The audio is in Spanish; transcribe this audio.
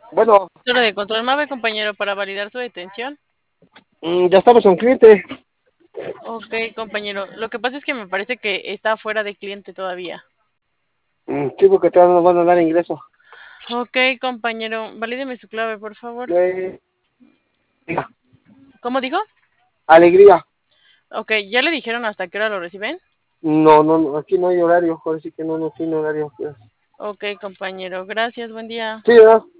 Bueno, Solo de control MAVE, compañero, para validar su detención. ya estamos con cliente. Ok, compañero. Lo que pasa es que me parece que está fuera de cliente todavía. Sí, porque todavía no nos van a dar ingreso. Ok, compañero. Valídeme su clave, por favor. Eh, ¿Cómo dijo? Alegría. Ok, ¿ya le dijeron hasta qué hora lo reciben? No, no, no, aquí no hay horario. Ahora sí que no tiene horario. Pues. Ok, compañero. Gracias, buen día. Sí, ¿verdad?